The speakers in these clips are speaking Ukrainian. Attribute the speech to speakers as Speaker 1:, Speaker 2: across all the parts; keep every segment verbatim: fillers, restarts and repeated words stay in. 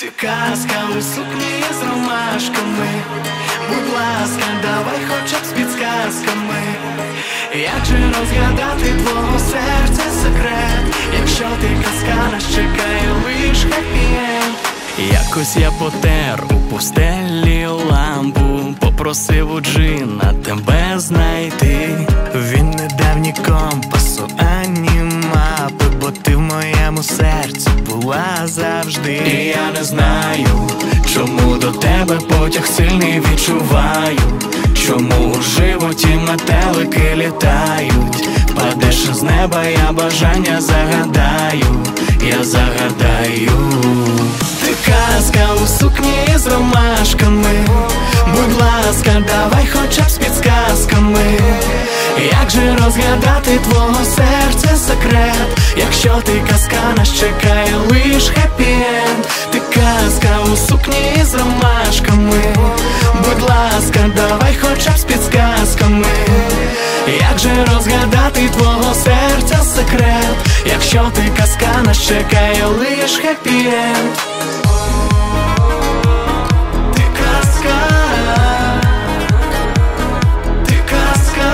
Speaker 1: Ти казка у сукні з ромашками, будь ласка, давай хоча б з підсказками. Як же розгадати твого серця секрет, якщо ти казка, нас чекає лиш хеппі-енд. Якось я потер у пустелі лампу, попросив у джина тебе знайти. Він не дав ні компасу, ані мапи, бо ти в моєму серці була завжди. І я не знаю, чому до тебе потяг сильний відчуваю, чому у животі метелики літають. Падеш з неба, я бажання загадаю, я загадаю. Ти казка у сукні з ромашками, будь ласка, давай хоча б з підсказками. Як же розгадати твого серця секрет, якщо ти казка, нас чекає лиш хеппі-енд. Ти казка у сукні з ромашками, будь ласка, давай хоча б з підсказками. Як же розгадати твого серця секрет, якщо ти казка, нас чекає лиш хеппі-енд. Ти казка, ти казка,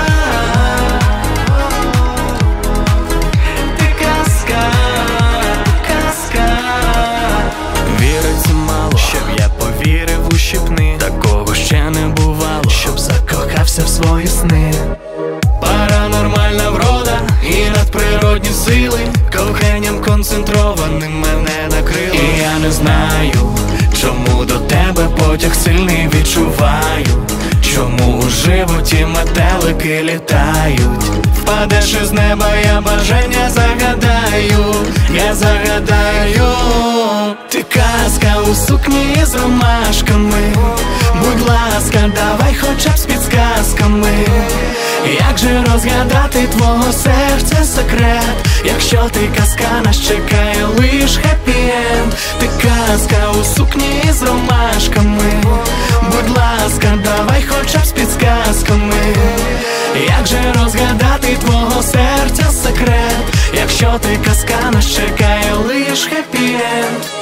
Speaker 1: ти казка, казка. Віриться мало, щоб я повірив у щепни, такого ще не бувало, щоб закохався в свої сни. Паранормальна врода і надприродні сили коханням концентрованим мене накрило. І я не знаю, чому до тебе потяг сильний відчуваю, чому у животі метелики літають. Впадеш із неба, я бажання загадаю, я загадаю. Ти казка у сукні з ромашками, будь ласка, давай хоча б з підсказками. Як же розгадати твого серця секрет, якщо ти казка, нас чекає лиш хеппі-енд. Ти казка у сукні з ромашками, будь ласка, давай хоча б з підсказками. Як же розгадати твого серця секрет, якщо ти казка, нас чекає лиш хеппі-енд.